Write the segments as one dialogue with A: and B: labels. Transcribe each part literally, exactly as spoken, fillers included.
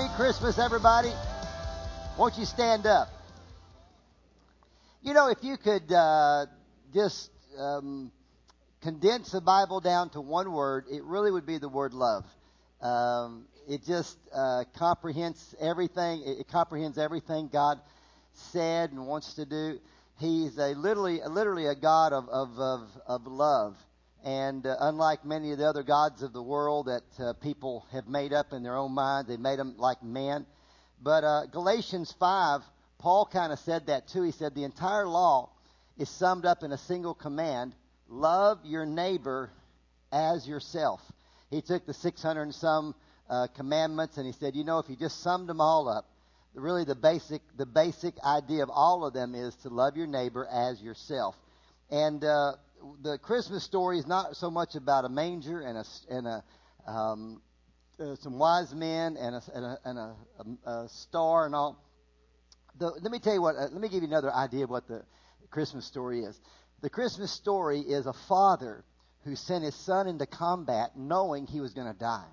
A: Merry Christmas, everybody. Won't you stand up? You know, if you could uh, just um, condense the Bible down to one word, it really would be the word love. Um, it just uh, comprehends everything. It, it comprehends everything God said and wants to do. He's a literally, literally a God of of of, of love. And uh, unlike many of the other gods of the world that uh, people have made up in their own mind, they made them like man. But uh, Galatians five, Paul kind of said that too. He said the entire law is summed up in a single command: love your neighbor as yourself. He took the six hundred and some uh, commandments and he said, you know, if you just summed them all up, really the basic the basic idea of all of them is to love your neighbor as yourself. And uh, the Christmas story is not so much about a manger and a and a um, uh, some wise men and a and a, and a, a, a star and all. The, let me tell you what. Uh, let me give you another idea of what the Christmas story is. The Christmas story is a father who sent his son into combat knowing he was going to die.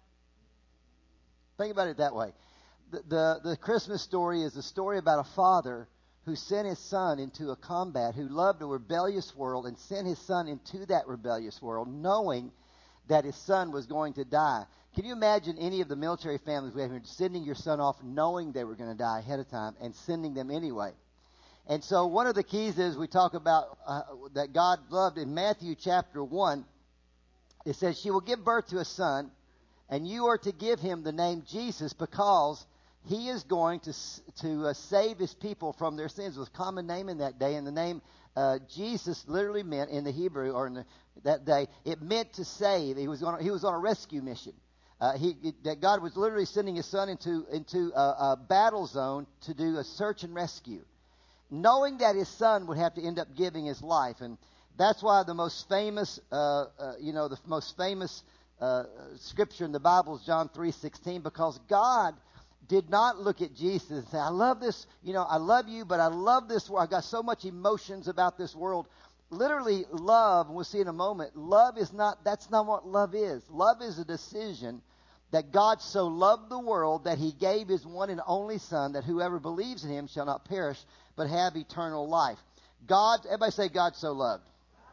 A: Think about it that way. The, the the Christmas story is a story about a father who sent his son into a combat, who loved a rebellious world and sent his son into that rebellious world, knowing that his son was going to die. Can you imagine any of the military families we have here sending your son off knowing they were going to die ahead of time and sending them anyway? And so one of the keys is we talk about uh, that God loved in Matthew chapter one. It says, she will give birth to a son, and you are to give him the name Jesus because he is going to to uh, save his people from their sins. It was a common name in that day, and the name uh, Jesus literally meant in the Hebrew or in the, that day, it meant to save. He was on he was on a rescue mission. Uh, he that God was literally sending his son into into a, a battle zone to do a search and rescue, knowing that his son would have to end up giving his life. And that's why the most famous, uh, uh, you know, the most famous uh, scripture in the Bible is John three sixteen, because God did not look at Jesus and say, I love this, you know, I love you, but I love this world. I've got so much emotions about this world. Literally, love, we'll see in a moment, love is not, that's not what love is. Love is a decision that God so loved the world that he gave his one and only son, that whoever believes in him shall not perish, but have eternal life. God, everybody say God so loved.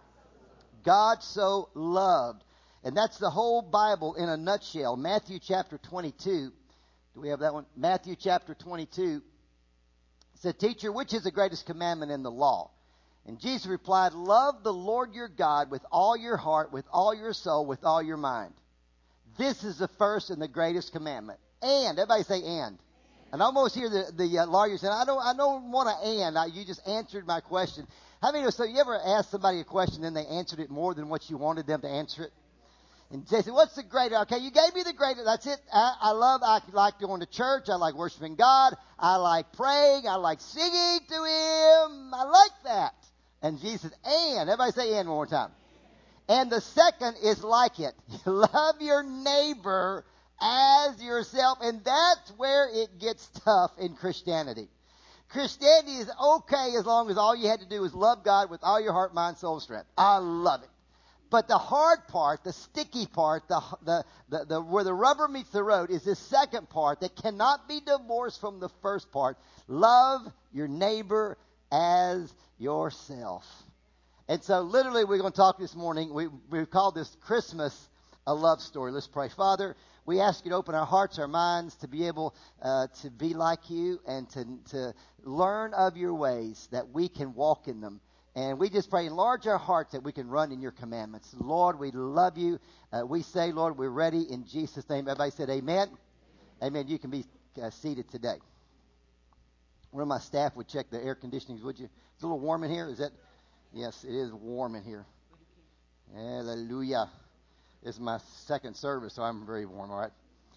A: God so loved. And that's the whole Bible in a nutshell. Matthew chapter twenty-two. Do we have that one? Matthew chapter twenty-two said, teacher, which is the greatest commandment in the law? And Jesus replied, love the Lord your God with all your heart, with all your soul, with all your mind. This is the first and the greatest commandment. And, everybody say and. And I almost hear the, the uh, lawyer saying, I don't I don't want to and. I, you just answered my question. How many of us, so you ever asked somebody a question and they answered it more than what you wanted them to answer it? And they said, what's the greatest? Okay, you gave me the greatest. That's it. I, I love, I like going to church. I like worshiping God. I like praying. I like singing to him. I like that. And Jesus said, and. Everybody say and one more time. And the second is like it. Love your neighbor as yourself. And that's where it gets tough in Christianity. Christianity is okay as long as all you had to do was love God with all your heart, mind, soul, and strength. I love it. But the hard part, the sticky part, the, the the the where the rubber meets the road is this second part that cannot be divorced from the first part. Love your neighbor as yourself. And so literally we're going to talk this morning. We, we've called this Christmas a love story. Let's pray. Father, we ask you to open our hearts, our minds, to be able uh, to be like you and to, to learn of your ways that we can walk in them. And we just pray, enlarge our hearts that we can run in your commandments. Lord, we love you. Uh, we say, Lord, we're ready in Jesus' name. Everybody said amen. Amen. You can be uh, seated today. One of my staff would check the air conditionings, would you? It's a little warm in here. Is that? Yes, it is warm in here. Hallelujah. This is my second service, so I'm very warm, all right?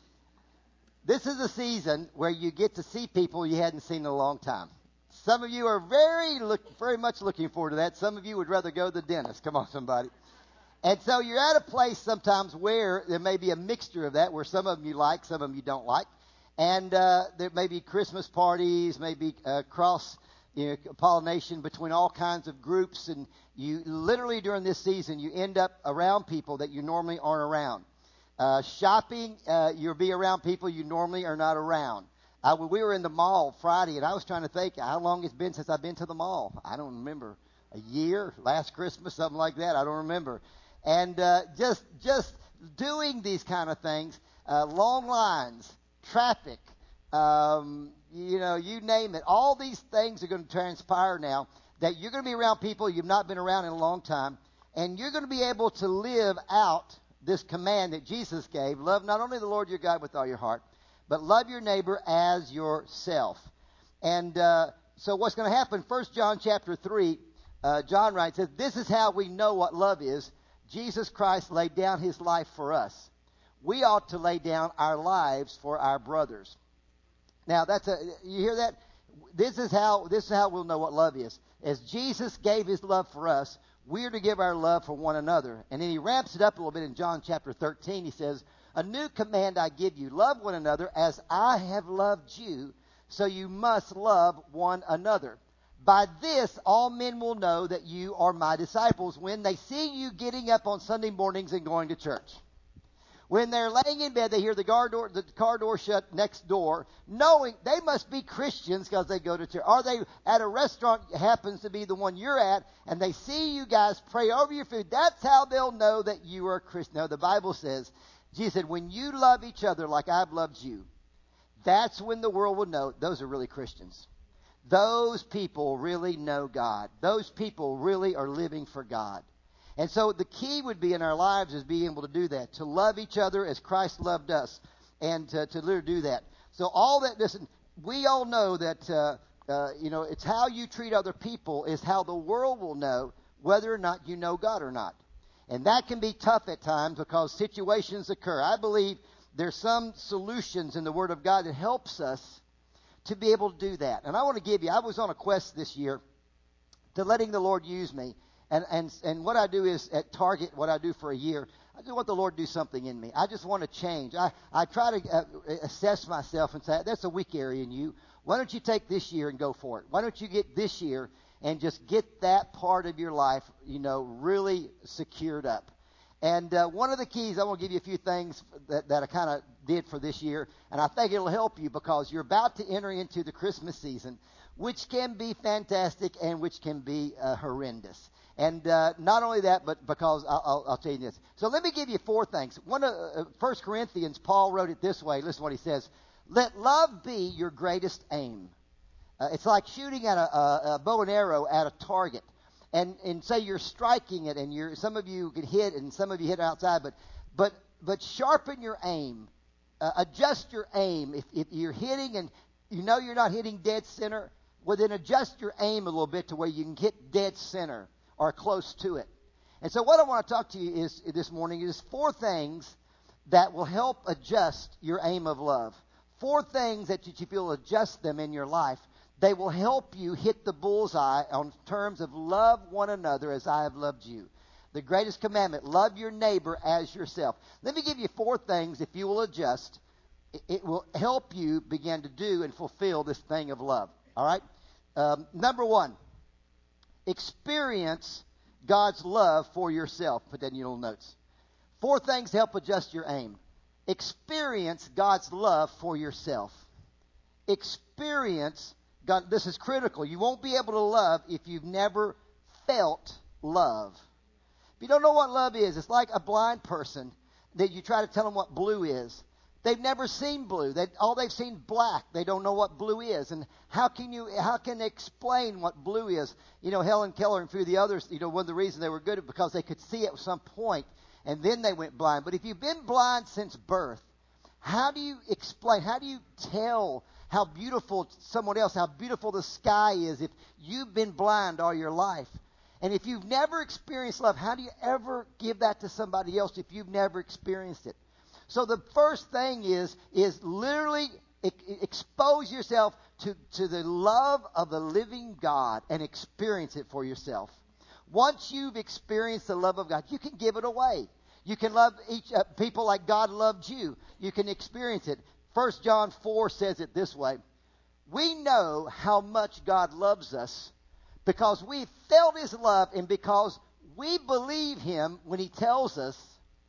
A: This is a season where you get to see people you hadn't seen in a long time. Some of you are very look, very much looking forward to that. Some of you would rather go to the dentist. Come on, somebody. And so you're at a place sometimes where there may be a mixture of that, where some of them you like, some of them you don't like. And uh, there may be Christmas parties, maybe uh, cross you know, pollination between all kinds of groups. And you literally during this season, you end up around people that you normally aren't around. Uh, shopping, uh, you'll be around people you normally are not around. I, we were in the mall Friday, and I was trying to think how long it's been since I've been to the mall. I don't remember. A year, last Christmas, something like that. I don't remember. And uh, just just doing these kind of things, uh, long lines, traffic, um, you know, you name it. All these things are going to transpire now that you're going to be around people you've not been around in a long time, and you're going to be able to live out this command that Jesus gave. Love not only the Lord your God with all your heart, but love your neighbor as yourself. And uh, so what's going to happen, First John chapter three, uh, John writes, says, this is how we know what love is. Jesus Christ laid down his life for us. We ought to lay down our lives for our brothers. Now, that's a, you hear that? This is how this is how we'll know what love is. As Jesus gave his love for us, we're to give our love for one another. And then he ramps it up a little bit in John chapter thirteen. He says, a new command I give you, love one another as I have loved you, so you must love one another. By this, all men will know that you are my disciples when they see you getting up on Sunday mornings and going to church. When they're laying in bed, they hear the car door, the car door shut next door, knowing they must be Christians because they go to church. Or they at a restaurant, happens to be the one you're at, and they see you guys pray over your food. That's how they'll know that you are a Christian. Now, the Bible says, Jesus said, when you love each other like I've loved you, that's when the world will know those are really Christians. Those people really know God. Those people really are living for God. And so the key would be in our lives is being able to do that, to love each other as Christ loved us, and to, to literally do that. So all that, listen, we all know that, uh, uh, you know, it's how you treat other people is how the world will know whether or not you know God or not. And that can be tough at times because situations occur. I believe there's some solutions in the Word of God that helps us to be able to do that. And I want to give you, I was on a quest this year to letting the Lord use me. And, and and what I do is at Target, what I do for a year, I just want the Lord to do something in me. I just want to change. I, I try to uh, assess myself and say, that's a weak area in you. Why don't you take this year and go for it? Why don't you get this year and just get that part of your life, you know, really secured up? And uh, one of the keys, I want to give you a few things that, that I kind of did for this year, and I think it'll help you because you're about to enter into the Christmas season, which can be fantastic and which can be uh, horrendous. And uh, not only that, but because I'll, I'll, I'll tell you this. So let me give you four things. One of uh, First Corinthians, Paul wrote it this way. Listen to what he says. Let love be your greatest aim. Uh, it's like shooting at a, a, a bow and arrow at a target. And, and say you're striking it, and you're, some of you can hit, and some of you hit outside. But but but sharpen your aim. Uh, adjust your aim. If, if you're hitting and you know you're not hitting dead center, well, then adjust your aim a little bit to where you can hit dead center or close to it. And so what I want to talk to you is this morning is four things that will help adjust your aim of love. Four things that if you'll adjust them in your life, they will help you hit the bullseye on terms of love one another as I have loved you. The greatest commandment, love your neighbor as yourself. Let me give you four things, if you will adjust, it will help you begin to do and fulfill this thing of love. All right? Um, number one, experience God's love for yourself. Put that in your little notes. Four things to help adjust your aim. Experience God's love for yourself. Experience God. This is critical. You won't be able to love if you've never felt love. If you don't know what love is, it's like a blind person that you try to tell them what blue is. They've never seen blue. They, all they've seen black. They don't know what blue is. And how can you? How can they explain what blue is? You know, Helen Keller and a few of the others, you know, one of the reasons they were good is because they could see it at some point, and then they went blind. But if you've been blind since birth, how do you explain? How do you tell how beautiful someone else, how beautiful the sky is if you've been blind all your life? And if you've never experienced love, how do you ever give that to somebody else if you've never experienced it? So the first thing is, is literally e- expose yourself to, to the love of the living God and experience it for yourself. Once you've experienced the love of God, you can give it away. You can love each uh, people like God loved you. You can experience it. First John four says it this way. We know how much God loves us because we felt His love and because we believe Him when He tells us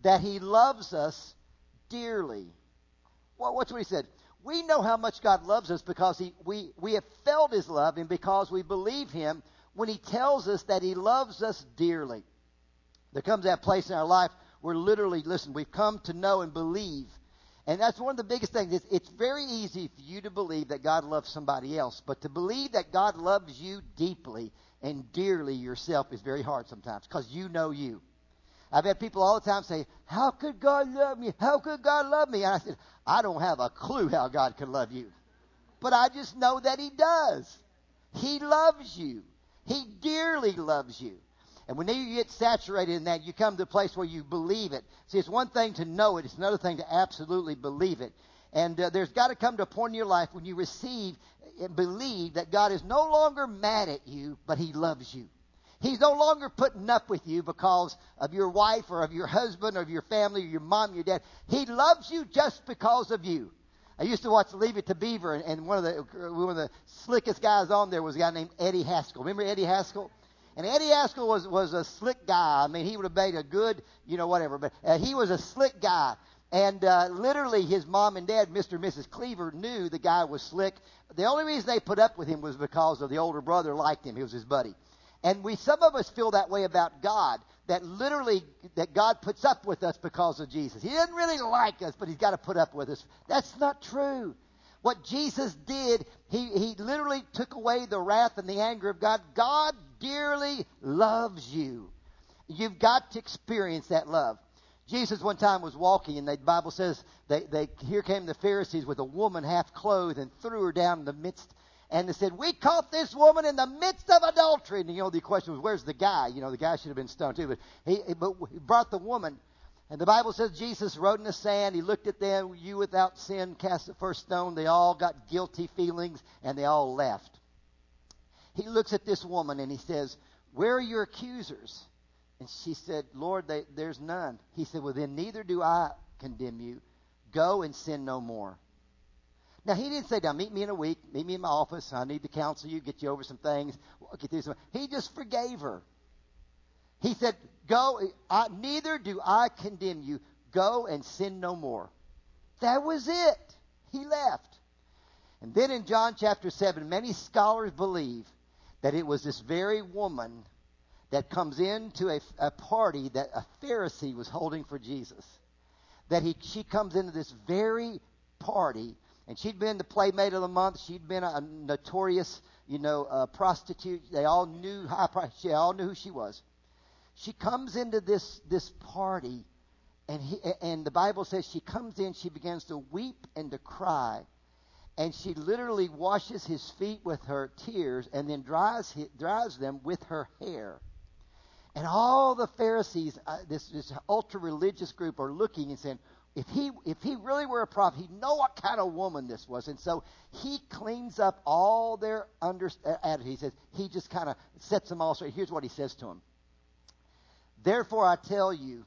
A: that he loves us dearly. Well, what's what he said? We know how much God loves us because he, we, we have felt his love, and because we believe him when he tells us that he loves us dearly. There comes that place in our life where literally, listen, we've come to know and believe. And that's one of the biggest things. It's, it's very easy for you to believe that God loves somebody else. But to believe that God loves you deeply and dearly yourself is very hard sometimes, because you know you. I've had people all the time say, how could God love me? How could God love me? And I said, I don't have a clue how God could love you. But I just know that he does. He loves you. He dearly loves you. And when you get saturated in that, you come to a place where you believe it. See, it's one thing to know it. It's another thing to absolutely believe it. And uh, there's got to come to a point in your life when you receive and believe that God is no longer mad at you, but he loves you. He's no longer putting up with you because of your wife or of your husband or of your family or your mom or your dad. He loves you just because of you. I used to watch Leave It to Beaver, and, and one of the one of the slickest guys on there was a guy named Eddie Haskell. Remember Eddie Haskell? And Eddie Haskell was, was a slick guy. I mean, he would have made a good, you know, whatever. But uh, he was a slick guy. And uh, literally his mom and dad, Mister and Missus Cleaver, knew the guy was slick. The only reason they put up with him was because of the older brother liked him. He was his buddy. And we, some of us feel that way about God, that literally that God puts up with us because of Jesus. He doesn't really like us, but he's got to put up with us. That's not true. What Jesus did, he, he literally took away the wrath and the anger of God. God dearly loves you. You've got to experience that love. Jesus one time was walking, and the Bible says they, they here came the Pharisees with a woman half clothed and threw her down in the midst. And they said, we caught this woman in the midst of adultery. And, you know, the question was, where's the guy? You know, the guy should have been stoned too. But he, but he brought the woman. And the Bible says Jesus wrote in the sand. He looked at them. You without sin cast the first stone. They all got guilty feelings, and they all left. He looks at this woman, and he says, where are your accusers? And she said, Lord, they, there's none. He said, well, then neither do I condemn you. Go and sin no more. Now, he didn't say, now, meet me in a week. Meet me in my office. I need to counsel you, get you over some things. Get through some. He just forgave her. He said, go, I, neither do I condemn you. Go and sin no more. That was it. He left. And then in John chapter seven, many scholars believe that it was this very woman that comes into a, a party that a Pharisee was holding for Jesus. That he, she comes into this very party. And she'd been the Playmate of the Month. She'd been a notorious, you know, uh, prostitute. They all knew high price. They all knew who she was. She comes into this this party, and he, and the Bible says she comes in. She begins to weep and to cry, and she literally washes his feet with her tears, and then dries dries them with her hair. And all the Pharisees, uh, this this ultra religious group, are looking and saying, If he if he really were a prophet, he'd know what kind of woman this was. And so he cleans up all their under, uh, attitude. He says, he just kind of sets them all straight. Here's what he says to them. Therefore I tell you,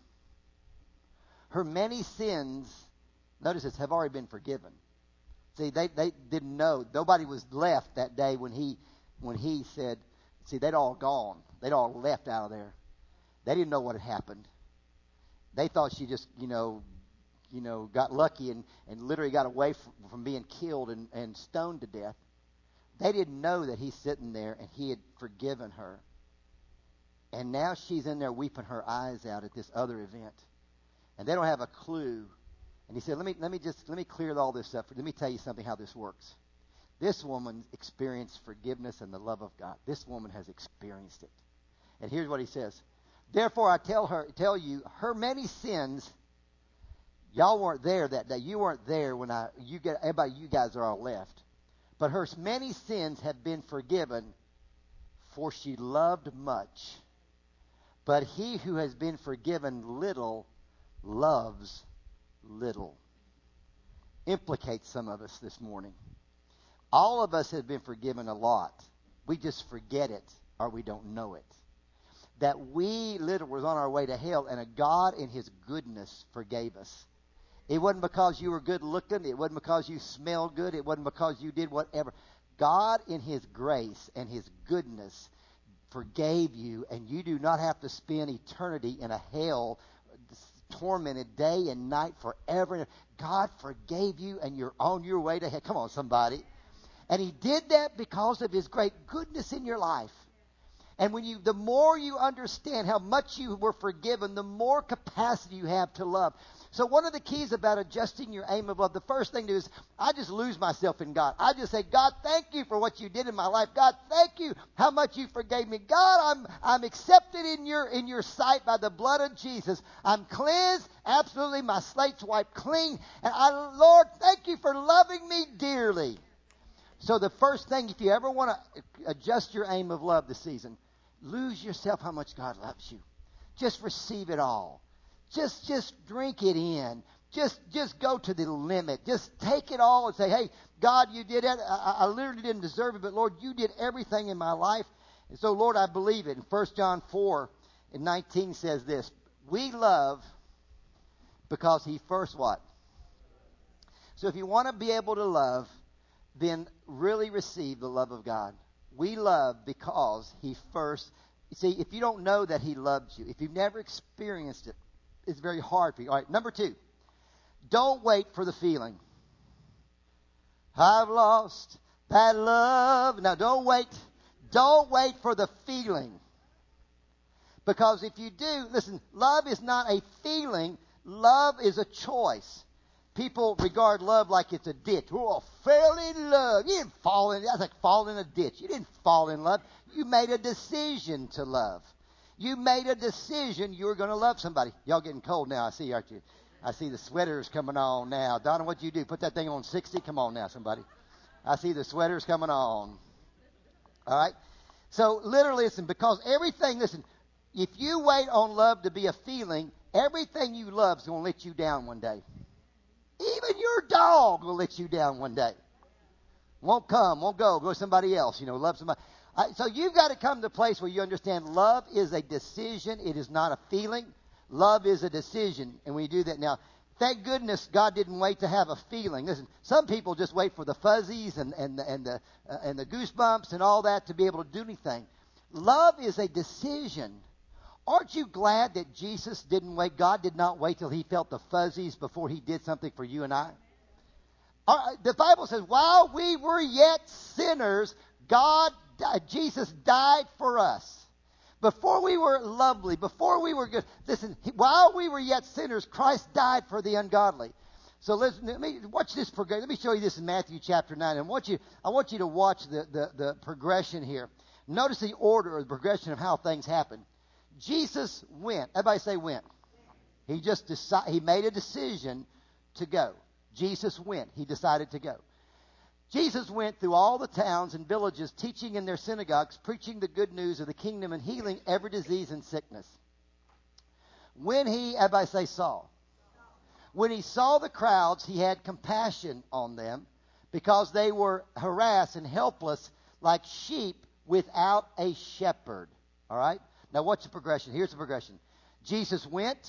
A: her many sins, notice this, have already been forgiven. See, they, they didn't know. Nobody was left that day when he when he said, see, they'd all gone. They'd all left out of there. They didn't know what had happened. They thought she just, you know, you know, got lucky and, and literally got away from, from being killed and, and stoned to death. They didn't know that he's sitting there and he had forgiven her. And now she's in there weeping her eyes out at this other event. And they don't have a clue. And he said, let me let me just let me clear all this up. Let me tell you something how this works. This woman experienced forgiveness and the love of God. This woman has experienced it. And here's what he says. Therefore I tell her tell you, her many sins. Y'all weren't there that day. You weren't there when I, you get, everybody, you guys are all left. But her many sins have been forgiven, for she loved much. But he who has been forgiven little loves little. Implicates some of us this morning. All of us have been forgiven a lot. We just forget it or we don't know it. That we literally was on our way to hell and a God in his goodness forgave us. It wasn't because you were good looking. It wasn't because you smelled good. It wasn't because you did whatever. God in his grace and his goodness forgave you, and you do not have to spend eternity in a hell tormented day and night forever. God forgave you and you're on your way to heaven. Come on, somebody. And he did that because of his great goodness in your life. And when you, the more you understand how much you were forgiven, the more capacity you have to love. So one of the keys about adjusting your aim of love, the first thing to do is, I just lose myself in God. I just say, God, thank you for what you did in my life. God, thank you how much you forgave me. God, I'm I'm accepted in your in your sight by the blood of Jesus. I'm cleansed, absolutely. My slate's wiped clean. And I, Lord, thank you for loving me dearly. So the first thing, if you ever want to adjust your aim of love this season, lose yourself how much God loves you. Just receive it all. Just just drink it in. Just just go to the limit. Just take it all and say, hey, God, you did it. I, I literally didn't deserve it, but Lord, you did everything in my life. And so, Lord, I believe it. And First John four and nineteen says this. We love because he first what? So if you want to be able to love, then really receive the love of God. We love because he first... See, if you don't know that he loved you, if you've never experienced it, it's very hard for you. All right, number two, don't wait for the feeling. I've lost that love. Now, don't wait. Don't wait for the feeling. Because if you do, listen, love is not a feeling. Love is a choice. People regard love like it's a ditch. Oh, I fell in love. You didn't fall in. That's like falling in a ditch. You didn't fall in love. You made a decision to love. You made a decision you were going to love somebody. Y'all getting cold now, I see, aren't you? I see the sweaters coming on now. Donna, what'd you do? Put that thing on sixty? Come on now, somebody. I see the sweaters coming on. All right? So, literally, listen, because everything, listen, if you wait on love to be a feeling, everything you love is going to let you down one day. Even your dog will let you down one day. Won't come, won't go, go to somebody else, you know, love somebody. Uh, so you've got to come to a place where you understand love is a decision. It is not a feeling. Love is a decision. And we do that now. Thank goodness God didn't wait to have a feeling. Listen, some people just wait for the fuzzies and, and, the, and, the, uh, and the goosebumps and all that to be able to do anything. Love is a decision. Aren't you glad that Jesus didn't wait? God did not wait till he felt the fuzzies before he did something for you and I. Uh, the Bible says, while we were yet sinners, God, Jesus died for us. Before we were lovely, before we were good. Listen, while we were yet sinners, Christ died for the ungodly. So listen, let me watch this progression. Let me show you this in Matthew chapter nine. And I want you, I want you to watch the, the, the progression here. Notice the order or the progression of how things happen. Jesus went. Everybody say went. He just decided, he made a decision to go. Jesus went. He decided to go. Jesus went through all the towns and villages, teaching in their synagogues, preaching the good news of the kingdom and healing every disease and sickness. When he, everybody say saw. When he saw the crowds, he had compassion on them because they were harassed and helpless like sheep without a shepherd. All right? Now, what's the progression? Here's the progression. Jesus went,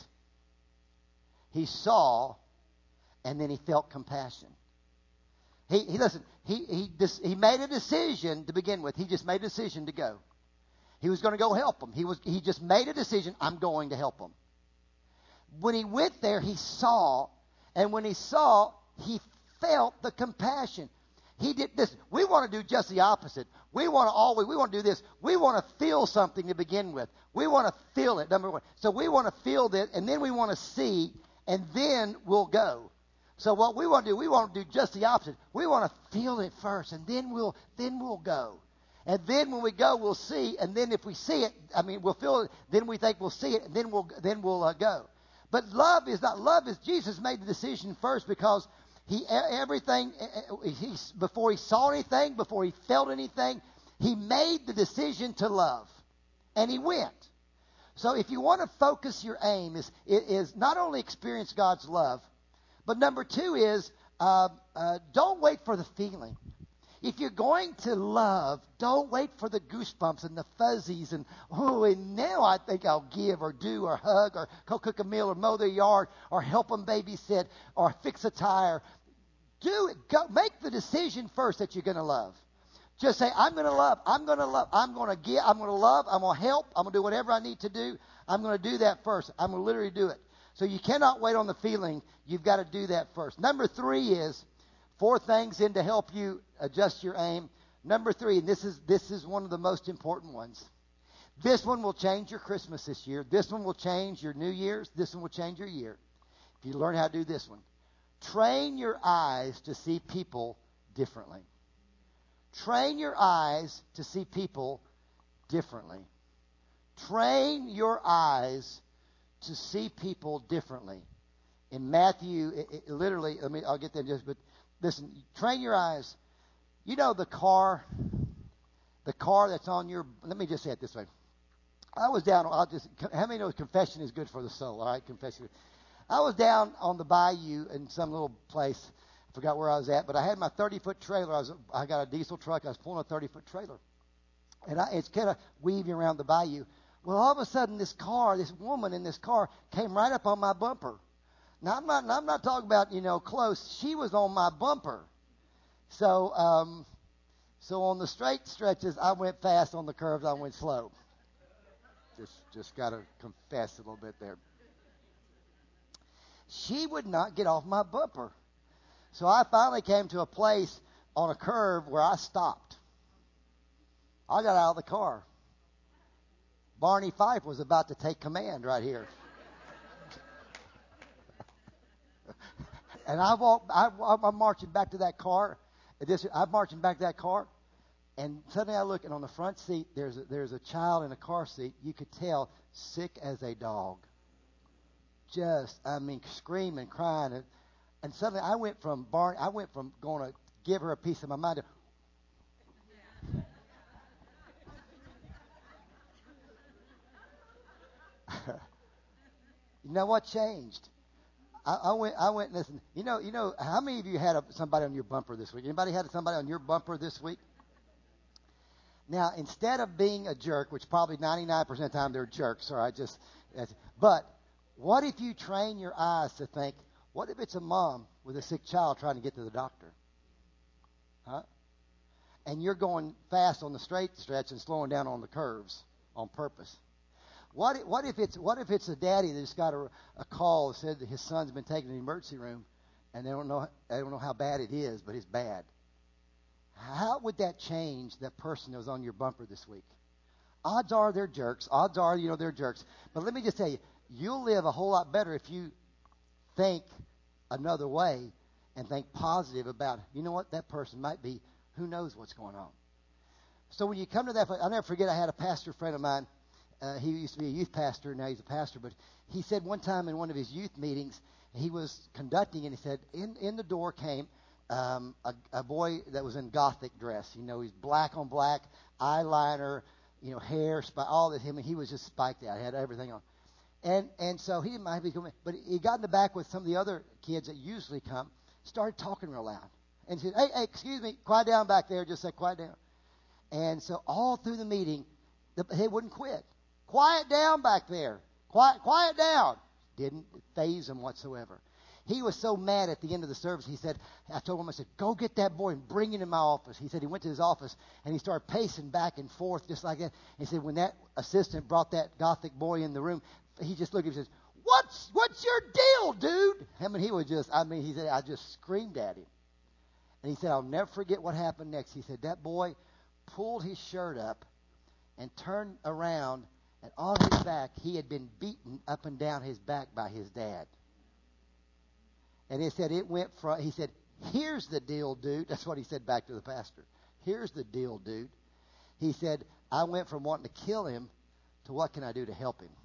A: he saw, and then he felt compassion. He, he listen, he, he, he made a decision to begin with. He just made a decision to go. He was going to go help them. He was, he just made a decision, I'm going to help them. When he went there, he saw, and when he saw, he felt the compassion. He did this. We want to do just the opposite. We want to always, we want to do this. We want to feel something to begin with. We want to feel it, number one. So we want to feel that, and then we want to see, and then we'll go. So what we want to do, we want to do just the opposite. We want to feel it first, and then we'll, then we'll go. And then when we go, we'll see, and then if we see it, I mean, we'll feel it, then we think we'll see it, and then we'll, then we'll uh, go. But love is not, love is, Jesus made the decision first because He everything he before he saw anything, before he felt anything, he made the decision to love, and he went. So if you want to focus your aim is is not only experience God's love, but number two is uh, uh, don't wait for the feeling. If you're going to love, don't wait for the goosebumps and the fuzzies and, oh, and now I think I'll give or do or hug or go cook a meal or mow their yard or help them babysit or fix a tire. Do it. Go, make the decision first that you're going to love. Just say, I'm going to love. I'm going to love. I'm going to give. I'm going to love. I'm going to help. I'm going to do whatever I need to do. I'm going to do that first. I'm going to literally do it. So you cannot wait on the feeling. You've got to do that first. Number three is four things in to help you adjust your aim. Number three, and this is this is one of the most important ones. This one will change your Christmas this year. This one will change your New Year's. This one will change your year. If you learn how to do this one. Train your eyes to see people differently. Train your eyes to see people differently. Train your eyes to see people differently. In Matthew, it, it literally, I mean, I'll get there in just, but listen, train your eyes. You know the car, the car that's on your, let me just say it this way. I was down, I'll just, how many know confession is good for the soul, all right? Confession. I was down on the bayou in some little place. I forgot where I was at, but I had my thirty-foot trailer. I was, I got a diesel truck. I was pulling a thirty-foot trailer. And I, it's kind of weaving around the bayou. Well, all of a sudden, this car, this woman in this car came right up on my bumper. Now, I'm not, I'm not talking about, you know, close. She was on my bumper. So, um, so on the straight stretches, I went fast. On the curves, I went slow. Just, just got to confess a little bit there. She would not get off my bumper. So I finally came to a place on a curve where I stopped. I got out of the car. Barney Fife was about to take command right here. And I walked, I, I'm marching back to that car. This, I'm marching back to that car. And suddenly I look, and on the front seat, there's a, there's a child in a car seat. You could tell, sick as a dog. Just, I mean, screaming, crying. And, and suddenly I went from Barney, I went from going to give her a piece of my mind to, you know what changed? I, I went. I went. And listen. You know. You know. How many of you had a, somebody on your bumper this week? Anybody had somebody on your bumper this week? Now, instead of being a jerk, which probably ninety-nine percent of the time they're jerks, all right. Just. But what if you train your eyes to think? What if it's a mom with a sick child trying to get to the doctor? Huh? And you're going fast on the straight stretch and slowing down on the curves on purpose. What if, what if it's what if it's a daddy that's got a, a call that said that his son's been taken to the emergency room, and they don't know they don't know how bad it is, but it's bad. How would that change that person that was on your bumper this week? Odds are they're jerks. Odds are you know they're jerks. But let me just tell you, you'll live a whole lot better if you think another way and think positive about. You know what, that person might be. Who knows what's going on? So when you come to that, I'll never forget. I had a pastor friend of mine. Uh, he used to be a youth pastor, now he's a pastor, but he said one time in one of his youth meetings, he was conducting, and he said, in, in the door came um, a, a boy that was in Gothic dress. You know, he's black on black, eyeliner, you know, hair, spi- all that. Him, and he was just spiked out, he had everything on. And and so he didn't mind if he come in, but he got in the back with some of the other kids that usually come, started talking real loud. And he said, hey, hey, excuse me, quiet down back there, just said quiet down. And so all through the meeting, the, he wouldn't quit. Quiet down back there. Quiet, quiet down. Didn't faze him whatsoever. He was so mad at the end of the service. He said, I told him, I said, go get that boy and bring him in my office. He said he went to his office and he started pacing back and forth just like that. He said when that assistant brought that Gothic boy in the room, he just looked at him and says, what's, what's your deal, dude? I mean, he was just, I mean, he said, I just screamed at him. And he said, I'll never forget what happened next. He said, that boy pulled his shirt up and turned around. And on his back, he had been beaten up and down his back by his dad. And he said it went from, he said, here's the deal, dude. That's what he said back to the pastor. Here's the deal, dude. He said, I went from wanting to kill him to what can I do to help him?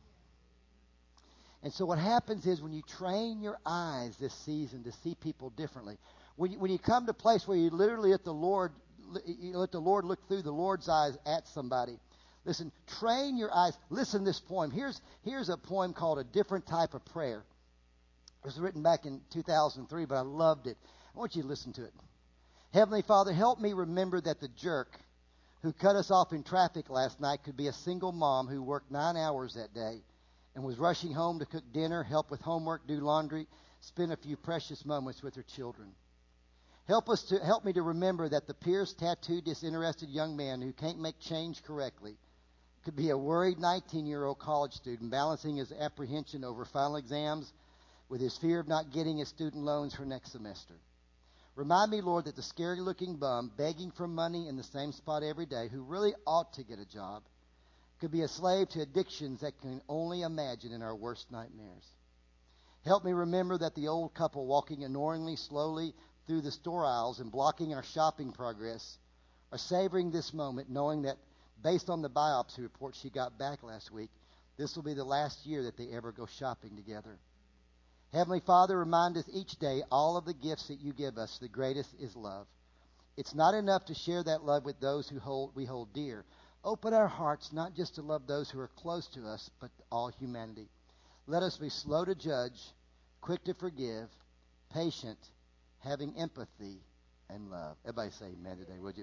A: And so what happens is when you train your eyes this season to see people differently, when you, when you come to a place where you literally let the Lord, you let the Lord look through the Lord's eyes at somebody, listen, train your eyes. Listen to this poem. Here's, here's a poem called A Different Type of Prayer. It was written back in two thousand three, but I loved it. I want you to listen to it. Heavenly Father, help me remember that the jerk who cut us off in traffic last night could be a single mom who worked nine hours that day and was rushing home to cook dinner, help with homework, do laundry, spend a few precious moments with her children. Help us to help me to remember that the pierced, tattooed, disinterested young man who can't make change correctly Could be a worried nineteen-year-old college student balancing his apprehension over final exams with his fear of not getting his student loans for next semester. Remind me, Lord, that the scary-looking bum begging for money in the same spot every day, who really ought to get a job, could be a slave to addictions that can only imagine in our worst nightmares. Help me remember that the old couple walking annoyingly slowly through the store aisles and blocking our shopping progress are savoring this moment, knowing that based on the biopsy report she got back last week, this will be the last year that they ever go shopping together. Heavenly Father, remind us each day all of the gifts that you give us. The greatest is love. It's not enough to share that love with those who hold we hold dear. Open our hearts not just to love those who are close to us, but all humanity. Let us be slow to judge, quick to forgive, patient, having empathy and love. Everybody say amen today, would you?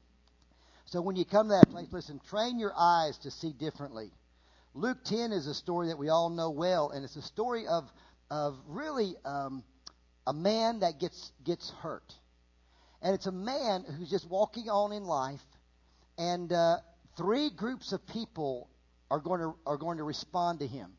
A: So when you come to that place, listen, train your eyes to see differently. Luke ten is a story that we all know well, and it's a story of of really um, a man that gets gets hurt. And it's a man who's just walking on in life, and uh, three groups of people are going to are going to respond to him.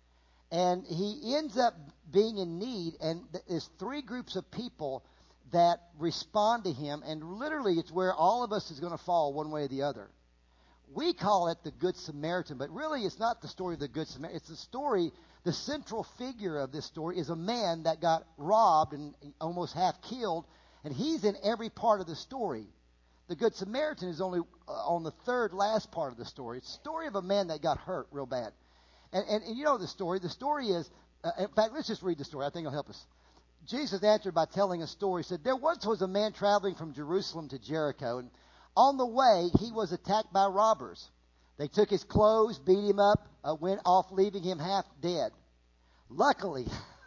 A: And he ends up being in need, and there's three groups of people that respond to him, and literally it's where all of us is going to fall one way or the other. We call it the Good Samaritan, but really it's not the story of the Good Samaritan. It's the story, the central figure of this story is a man that got robbed and almost half killed, and he's in every part of the story. The Good Samaritan is only uh, on the third last part of the story. It's the story of a man that got hurt real bad. And, and, and you know the story. The story is, uh, in fact, let's just read the story. I think it'll help us. Jesus answered by telling a story. He said, there once was a man traveling from Jerusalem to Jericho, and on the way he was attacked by robbers. They took his clothes, beat him up, uh, went off, leaving him half dead. Luckily,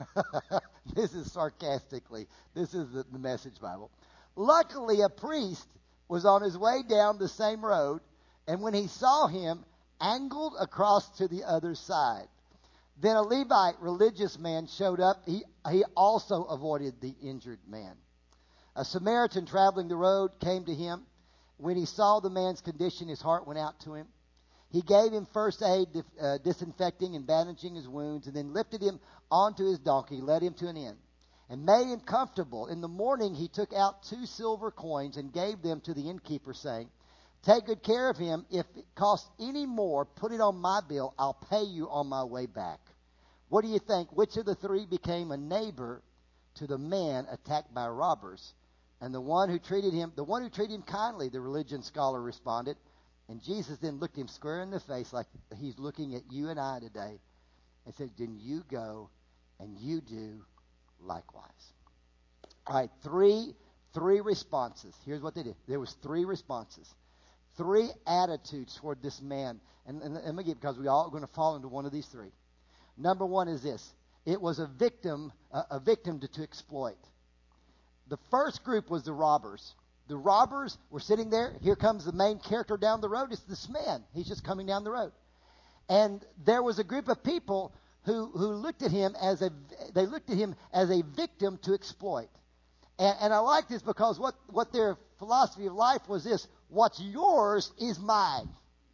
A: this is sarcastically, this is the, the Message Bible. Luckily, a priest was on his way down the same road, and when he saw him, angled across to the other side. Then a Levite religious man showed up. He, he also avoided the injured man. A Samaritan traveling the road came to him. When he saw the man's condition, his heart went out to him. He gave him first aid, uh, disinfecting and bandaging his wounds, and then lifted him onto his donkey, led him to an inn, and made him comfortable. In the morning he took out two silver coins and gave them to the innkeeper, saying, take good care of him. If it costs any more, put it on my bill. I'll pay you on my way back. What do you think? Which of the three became a neighbor to the man attacked by robbers? And the one who treated him, the one who treated him kindly, the religion scholar responded. And Jesus then looked him square in the face like he's looking at you and I today and said, then you go and you do likewise. All right, three, three responses. Here's what they did. There was three responses. Three attitudes toward this man. And, and let me get, because we all are going to fall into one of these three. Number one is this. It was a victim, uh, a victim to, to exploit. The first group was the robbers. The robbers were sitting there. Here comes the main character down the road. It's this man. He's just coming down the road. And there was a group of people who, who looked at him as a, they looked at him as a victim to exploit. And, and I like this because what, what their philosophy of life was this: what's yours is mine.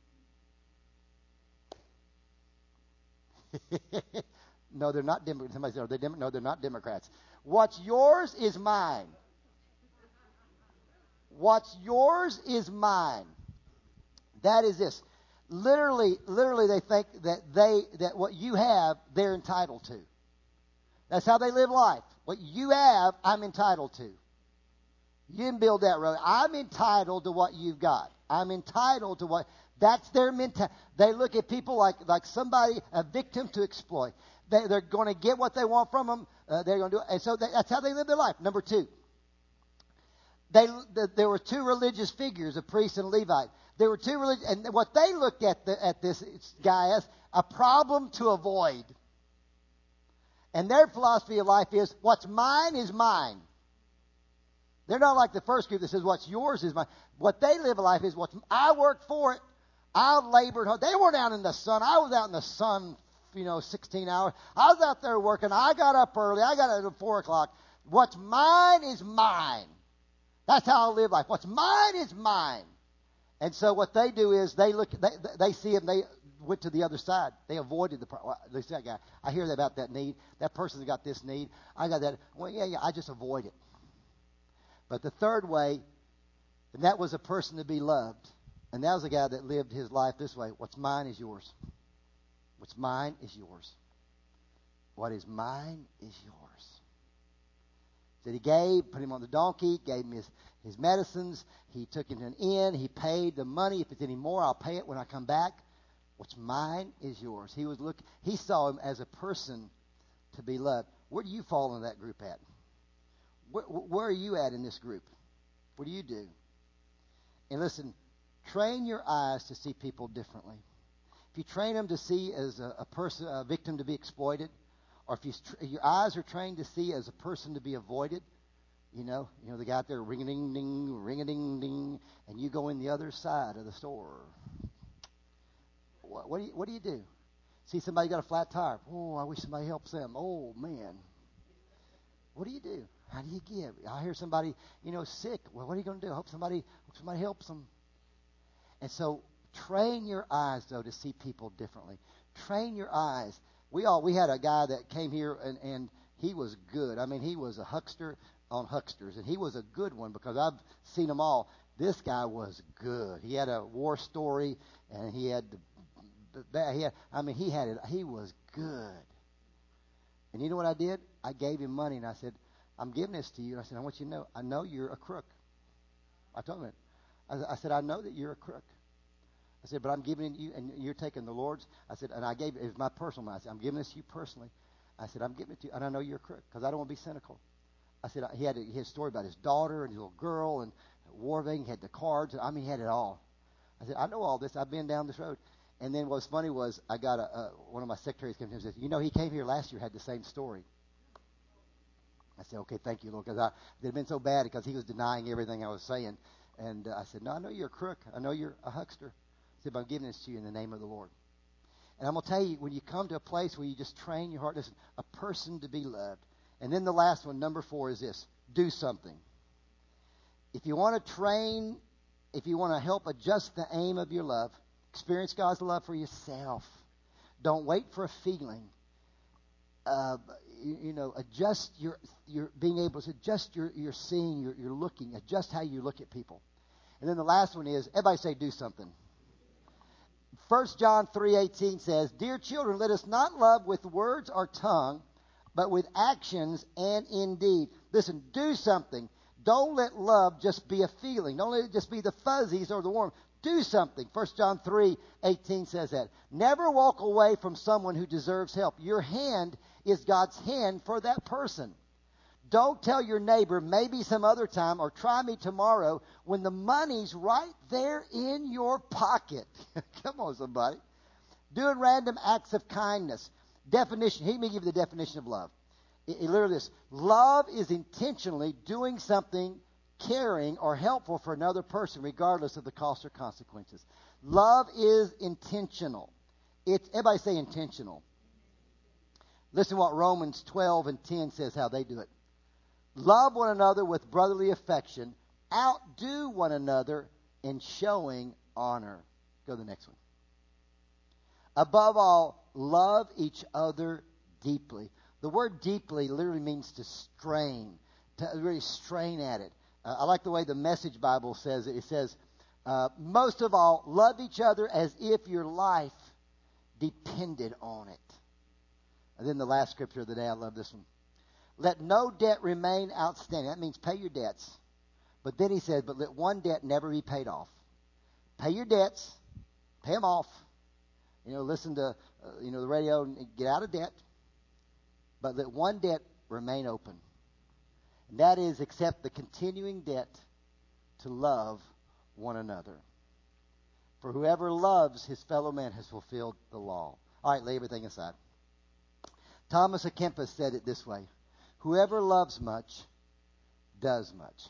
A: No, they're not Democrats. Somebody said, are they Dem- no, they're not Democrats. What's yours is mine. What's yours is mine. That is this. Literally, literally, they think that they that what you have, they're entitled to. That's how they live life. What you have, I'm entitled to. You didn't build that road. I'm entitled to what you've got. I'm entitled to what. That's their mentality. They look at people like, like somebody, a victim to exploit. They, they're going to get what they want from them. Uh, they're going to do it. And so they, that's how they live their life. Number two, they, the, there were two religious figures, a priest and a Levite. There were two religious, and what they looked at the, at this guy as a problem to avoid. And their philosophy of life is, what's mine is mine. They're not like the first group that says, what's yours is mine. What they live a life is, what's I worked for it. I labored hard. They weren't out in the sun. I was out in the sun, you know, sixteen hours. I was out there working. I got up early. I got up at four o'clock. What's mine is mine. That's how I live life. What's mine is mine. And so what they do is they look, they, they see him, they went to the other side. They avoided the problem. They say, that guy, I hear about that need. That person's got this need. I got that. Well, yeah, yeah, I just avoid it. But the third way, and that was a person to be loved. And that was a guy that lived his life this way. What's mine is yours. What's mine is yours. What is mine is yours. So he gave, put him on the donkey, gave him his, his medicines. He took him to an inn. He paid the money. If it's any more, I'll pay it when I come back. What's mine is yours. He was look. He saw him as a person to be loved. Where do you fall in that group at? Where, where are you at in this group? What do you do? And listen, train your eyes to see people differently. If you train them to see as a, a person, a victim to be exploited, or if you, your eyes are trained to see as a person to be avoided, you know, you know the guy out there ring-a-ding-ding, ring-a-ding-ding, and you go in the other side of the store. What, what do you what do you do? See somebody got a flat tire. Oh, I wish somebody helps them. Oh man, what do you do? How do you give? I hear somebody, you know, sick. Well, what are you going to do? Hope somebody hope somebody helps them. And so, train your eyes though to see people differently. Train your eyes. We all we had a guy that came here and, and he was good. I mean, he was a huckster on hucksters, and he was a good one because I've seen them all. This guy was good. He had a war story, and he had the, the he had, I mean, he had it. He was good. And you know what I did? I gave him money, and I said, "I'm giving this to you." And I said, "I want you to know, I know you're a crook." I told him, I, I said, "I know that you're a crook." I said, but I'm giving it to you, and you're taking the Lord's. I said, and I gave it, it was my personal money. I said, I'm giving this to you personally. I said, I'm giving it to you, and I know you're a crook, because I don't want to be cynical. I said, he had, a, he had a story about his daughter and his little girl, and war vein. He had the cards. I mean, he had it all. I said, I know all this. I've been down this road. And then what's funny was I got a, a one of my secretaries came to him and said, you know, he came here last year, had the same story. I said, okay, thank you, Lord, because it had been so bad because he was denying everything I was saying. And uh, I said, no, I know you're a crook. I know you're a huckster. I said, but I'm giving this to you in the name of the Lord. And I'm going to tell you, when you come to a place where you just train your heart, listen, a person to be loved. And then the last one, number four, is this. Do something. If you want to train, if you want to help adjust the aim of your love, experience God's love for yourself. Don't wait for a feeling. Uh, you, you know, adjust your, your being able to adjust your, your seeing, your, your looking, adjust how you look at people. And then the last one is, everybody say, do something. First John three eighteen says, Dear children, let us not love with words or tongue, but with actions and in deed. Listen, do something. Don't let love just be a feeling. Don't let it just be the fuzzies or the warm. Do something. First John three eighteen says that. Never walk away from someone who deserves help. Your hand is God's hand for that person. Don't tell your neighbor, maybe some other time, or try me tomorrow, when the money's right there in your pocket. Come on, somebody. Doing random acts of kindness. Definition. Let me give you the definition of love. It, it literally is, love is intentionally doing something caring or helpful for another person, regardless of the cost or consequences. Love is intentional. It's, everybody say intentional. Listen to what Romans twelve and ten says how they do it. Love one another with brotherly affection. Outdo one another in showing honor. Go to the next one. Above all, love each other deeply. The word deeply literally means to strain, to really strain at it. Uh, I like the way the Message Bible says it. It says, uh, most of all, love each other as if your life depended on it. And then the last scripture of the day, I love this one. Let no debt remain outstanding. That means pay your debts. But then he said, but let one debt never be paid off. Pay your debts. Pay them off. You know, listen to, uh, you know, the radio and get out of debt. But let one debt remain open. And that is, accept the continuing debt to love one another. For whoever loves his fellow man has fulfilled the law. All right, lay everything aside. Thomas à Kempis said it this way. Whoever loves much does much.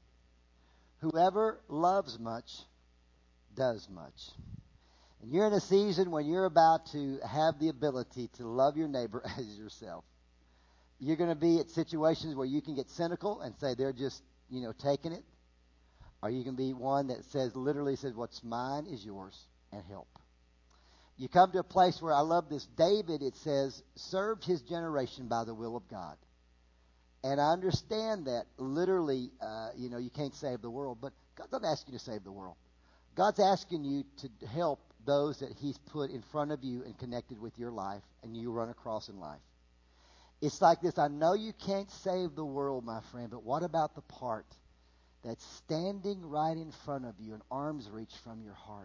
A: Whoever loves much does much. And you're in a season when you're about to have the ability to love your neighbor as yourself. You're going to be at situations where you can get cynical and say they're just, you know, taking it. Or you can be one that says, literally says, what's mine is yours, and help. You come to a place where, I love this, David, it says, served his generation by the will of God. And I understand that literally, uh, you know, you can't save the world, but God's not asking you to save the world. God's asking you to help those that he's put in front of you and connected with your life and you run across in life. It's like this. I know you can't save the world, my friend, but what about the part that's standing right in front of you, an arm's reach from your heart?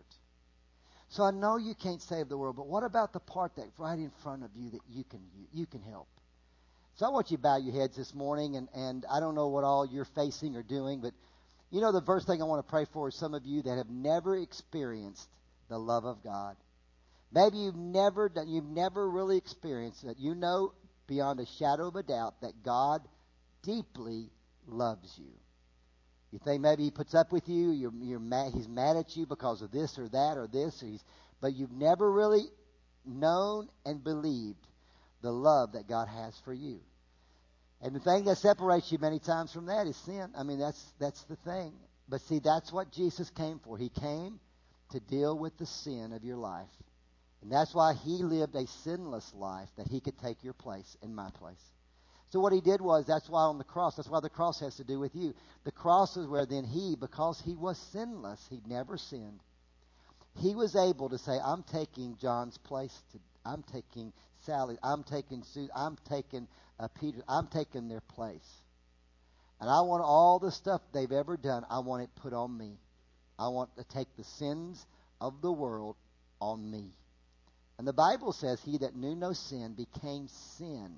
A: So I know you can't save the world, but what about the part that's right in front of you that you can you, you can help? So I want you to bow your heads this morning, and, and I don't know what all you're facing or doing, but you know the first thing I want to pray for is some of you that have never experienced the love of God. Maybe you've never done, you've never really experienced it. You know beyond a shadow of a doubt that God deeply loves you. You think maybe he puts up with you, you're, you're mad, he's mad at you because of this or that or this, or he's, but you've never really known and believed the love that God has for you. And the thing that separates you many times from that is sin. I mean, that's that's the thing. But see, that's what Jesus came for. He came to deal with the sin of your life. And that's why he lived a sinless life, that he could take your place and my place. So what he did was, that's why on the cross, that's why the cross has to do with you. The cross is where then he, because he was sinless, he'd never sinned, he was able to say, I'm taking John's place. To, I'm taking Sally. I'm taking Sue. I'm taking uh, Peter. I'm taking their place. And I want all the stuff they've ever done, I want it put on me. I want to take the sins of the world on me. And the Bible says, he that knew no sin became sin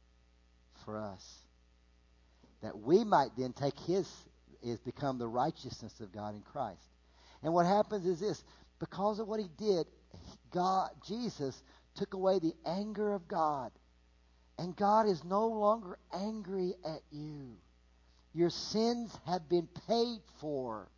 A: for us, that we might then take his, is become the righteousness of God in Christ. And what happens is this, because of what he did, God, Jesus, took away the anger of God. And God is no longer angry at you. Your sins have been paid for,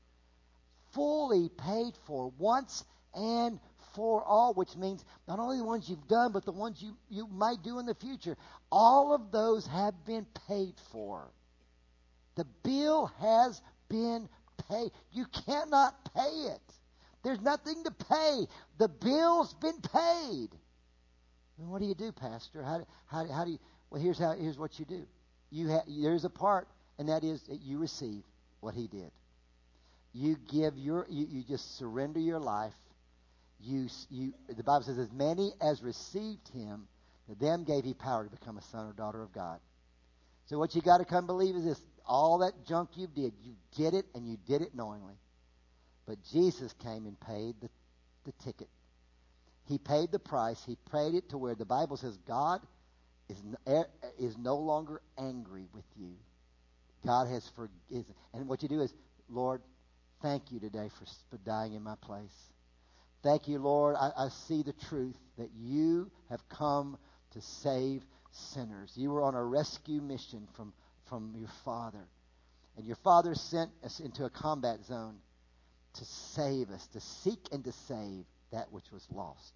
A: fully paid for, once and for all, which means not only the ones you've done, but the ones you, you might do in the future. All of those have been paid for. The bill has been paid. You cannot pay it. There's nothing to pay. The bill's been paid. And what do you do, Pastor? How, how, how do you? Well, here's how. Here's what you do. You ha, there's a part, and that is that you receive what he did. You give your. You, you just surrender your life. You you. The Bible says, as many as received him, to them gave he power to become a son or daughter of God. So what you got to come believe is this: all that junk you did, you did it, and you did it knowingly. But Jesus came and paid the, the ticket. He paid the price. He paid it to where the Bible says God is, is no longer angry with you. God has forgiven. And what you do is, Lord, thank you today for, for dying in my place. Thank you, Lord. I, I see the truth that you have come to save sinners. You were on a rescue mission from, from your Father. And your Father sent us into a combat zone to save us, to seek and to save that which was lost.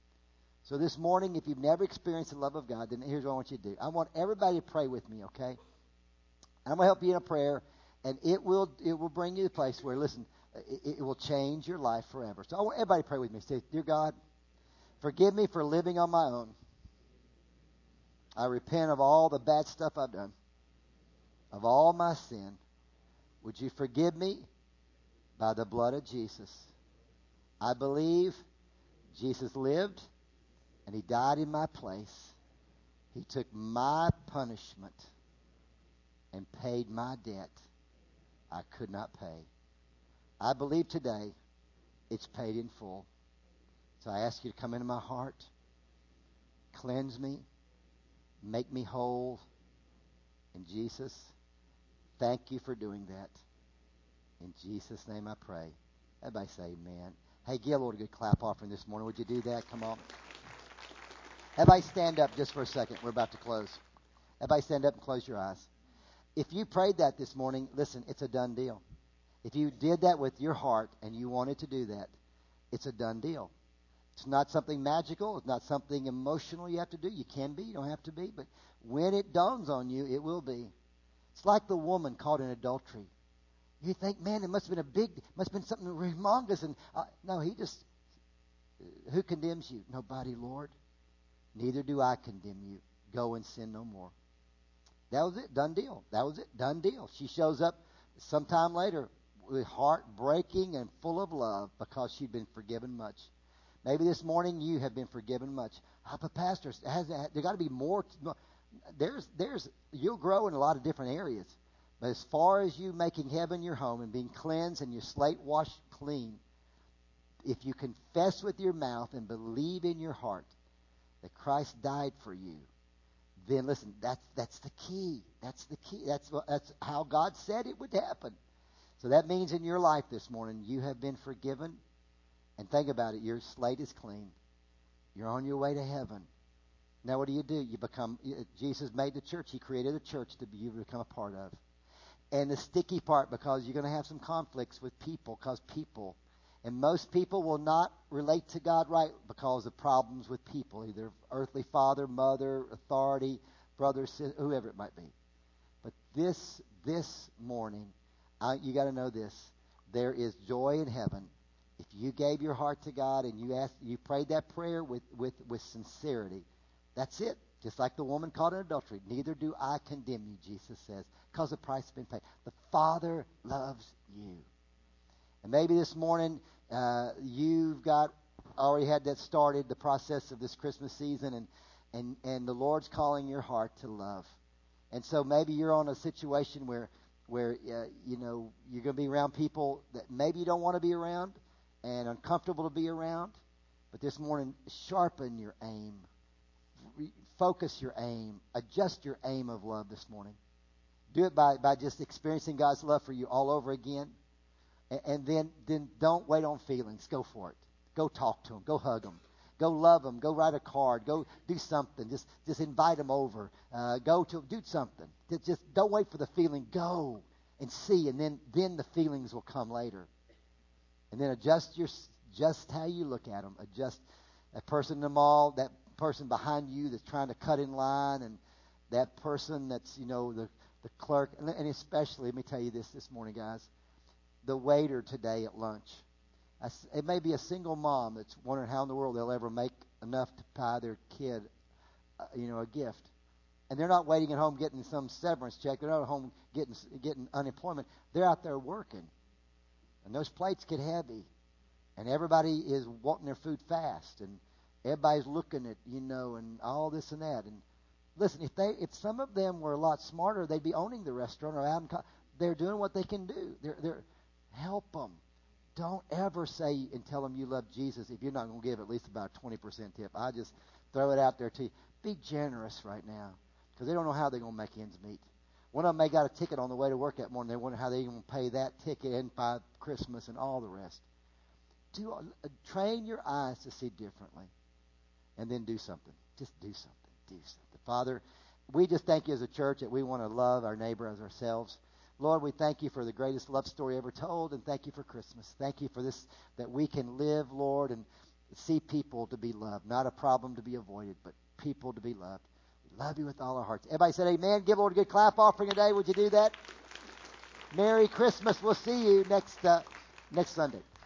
A: So this morning, if you've never experienced the love of God, then here's what I want you to do. I want everybody to pray with me, okay? And I'm going to help you in a prayer, and it will it will bring you to a place where, listen, it, it will change your life forever. So I want everybody to pray with me. Say, dear God, forgive me for living on my own. I repent of all the bad stuff I've done, of all my sin. Would you forgive me by the blood of Jesus? I believe Jesus lived and he died in my place. He took my punishment and paid my debt I could not pay. I believe today it's paid in full. So I ask you to come into my heart, cleanse me, make me whole. And Jesus, thank you for doing that. In Jesus' name I pray. Everybody say amen. Hey, give the Lord a good clap offering this morning. Would you do that? Come on. Everybody stand up just for a second. We're about to close. Everybody stand up and close your eyes. If you prayed that this morning, listen, it's a done deal. If you did that with your heart and you wanted to do that, it's a done deal. It's not something magical. It's not something emotional you have to do. You can be. You don't have to be. But when it dawns on you, it will be. It's like the woman caught in adultery. You think, man, it must have been a big, must have been something humongous. And uh, no, he just, who condemns you? Nobody, Lord. Neither do I condemn you. Go and sin no more. That was it. Done deal. That was it. Done deal. She shows up sometime later with heart breaking and full of love because she'd been forgiven much. Maybe this morning you have been forgiven much. Oh, but pastor, has there got to be more? There's, there's, you'll grow in a lot of different areas. But as far as you making heaven your home and being cleansed and your slate washed clean, if you confess with your mouth and believe in your heart that Christ died for you, then listen, that's that's the key. That's the key. That's that's how God said it would happen. So that means in your life this morning you have been forgiven. And think about it, your slate is clean. You're on your way to heaven. Now what do you do? You become, Jesus made the church. He created a church to be, you become a part of. And the sticky part, because you're going to have some conflicts with people, because people, and most people will not relate to God right because of problems with people, either earthly father, mother, authority, brother, sister, whoever it might be. But this, this morning, I, you got to know this. There is joy in heaven. If you gave your heart to God and you asked, you prayed that prayer with, with, with sincerity, that's it. Just like the woman caught in adultery. Neither do I condemn you, Jesus says, because the price has been paid. The Father loves you. And maybe this morning uh, you've got already had that started, the process of this Christmas season, and, and, and the Lord's calling your heart to love. And so maybe you're on a situation where, where uh, you know, you're going to be around people that maybe you don't want to be around and uncomfortable to be around. But this morning, sharpen your aim. Focus your aim. Adjust your aim of love this morning. Do it by, by just experiencing God's love for you all over again. And, and then, then don't wait on feelings. Go for it. Go talk to them. Go hug them. Go love them. Go write a card. Go do something. Just just invite them over. Uh, go to do something. Just don't wait for the feeling. Go and see, and then then the feelings will come later. And then adjust your just how you look at them. Adjust that person in the mall, that person behind you that's trying to cut in line, and that person that's, you know, the the clerk, and, and especially, let me tell you this this morning, guys, the waiter today at lunch. It may be a single mom that's wondering how in the world they'll ever make enough to buy their kid, uh, you know, a gift. And they're not waiting at home getting some severance check. They're not at home getting getting unemployment. They're out there working. And those plates get heavy. And everybody is wanting their food fast. And everybody's looking at, you know, and all this and that. And listen, if they if some of them were a lot smarter, they'd be owning the restaurant or having, they're doing what they can do. They're they're help them. Don't ever say and tell them you love Jesus if you're not going to give at least about a twenty percent tip. I just throw it out there to you. Be generous right now, because they don't know how they're going to make ends meet. One of them may got a ticket on the way to work that morning. They wonder how they're going to pay that ticket and buy Christmas and all the rest. Do uh, train your eyes to see differently, and then do something. Just do something. Do something. Father, we just thank you as a church that we want to love our neighbor as ourselves. Lord, we thank you for the greatest love story ever told, and thank you for Christmas. Thank you for this, that we can live, Lord, and see people to be loved. Not a problem to be avoided, but people to be loved. We love you with all our hearts. Everybody said amen. Give Lord a good clap offering today. Would you do that? Merry Christmas. We'll see you next uh, next Sunday.